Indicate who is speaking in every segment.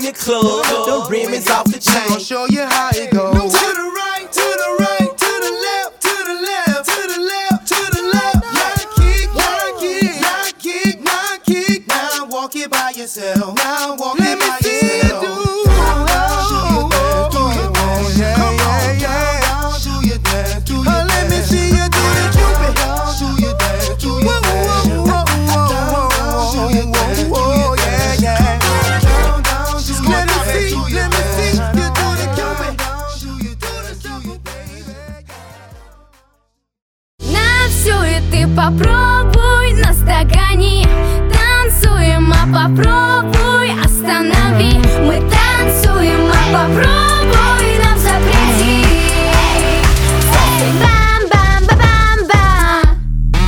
Speaker 1: your clothes. The rim is off the chain.
Speaker 2: I'll show you how it goes.
Speaker 1: To the right, to the right, to the left, to the left, to the left, to the left.
Speaker 2: Knock kick, knock kick, knock kick, knock kick. Now walk it by yourself. Now walk it by yourself. Let me see you do the Cupid. Do your dance, do your dance.
Speaker 3: Ты попробуй, нас догони. Танцуем, а попробуй останови. Мы танцуем, а попробуй нам запрети. Бам-бам-ба-бам-бам.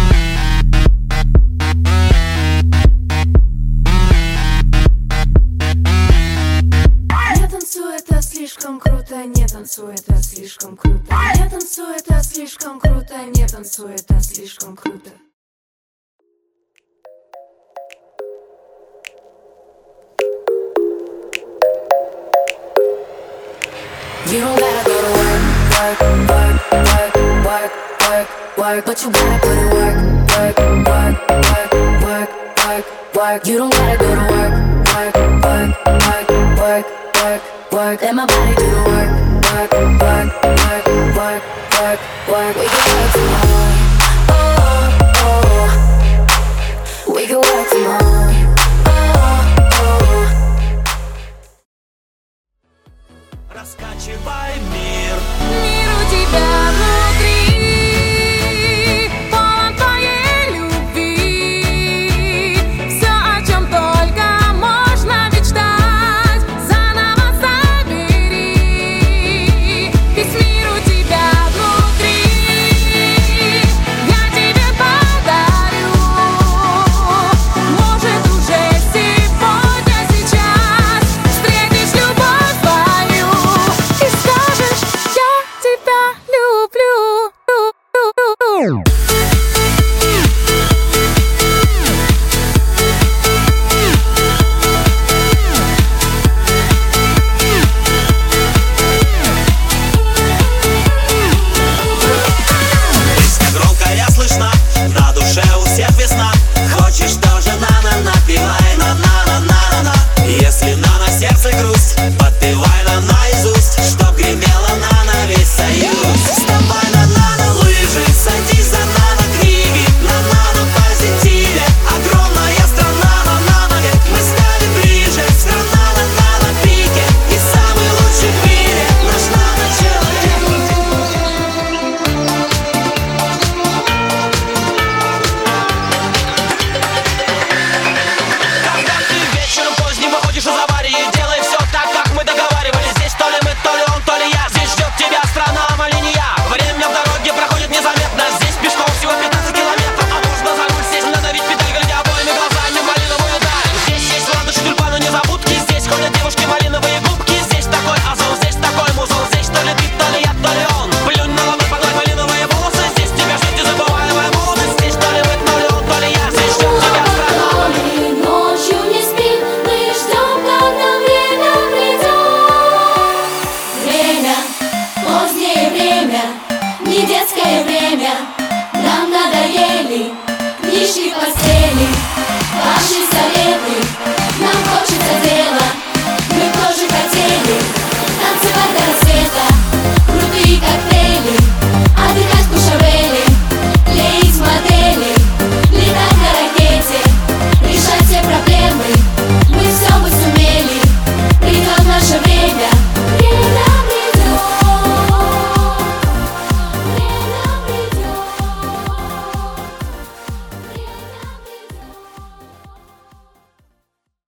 Speaker 3: Не танцуй, это слишком круто. Не танцуй, это слишком круто. Не танцуй, это слишком круто. Не танцуй, это слишком круто. You don't gotta go to work, work, work, work, work, work, work, but you gotta put in work, work, work, work, work, work, work. You don't gotta go to work, work, work, work, work, work, work. Let my body do the work, work, work, work, work, work, work. We can work tomorrow, oh, oh. We can work tomorrow, oh, oh.
Speaker 1: Раскачивай мир.
Speaker 3: Мир у тебя внутри, полон твоей любви. Все, о чем только можно мечтать, заново собери. Весь мир у тебя внутри, я тебе подарю. Может, уже сегодня, сейчас встретишь любовь твою и скажешь: я тебя люблю.
Speaker 1: Песня громкая слышна, на душе у всех весна. Хочешь тоже на-на, напевай на-на-на-на-на. Если на сердце грусть, подпевай нам наизусть, чтоб гремела на весь союз. Вставай на лыжи, садись за книги, на позитиве. Огромная страна, век мы стали ближе. Страна на пике и самый лучший в мире наш человек. Когда ты вечером поздним выходишь из аварии, делай все так, как мы договаривались. Здесь то ли мы, то ли он, то ли я. Здесь ждет тебя страна, или не я. Время в дороге проходит незаметно. Здесь пешком всего 15 километров. А можно за руль сесть, надавить педаль, глядя обоими глазами в малиновую даль. Здесь есть ландыши, тюльпаны, незабудки. Здесь ходят девушки, малиновые губки. Здесь такой озон, здесь такой музон. Здесь то ли ты, то ли я, то ли он. Плюнь на ладонь, погладь малиновые волосы. Здесь тебя ждет незабываемая молодость. Здесь то ли мы, то ли он, то ли я. Здесь ждет тебя страна.
Speaker 3: Ночью не спим, мы ждем, когда время придет. Время, позднее время, не детское время.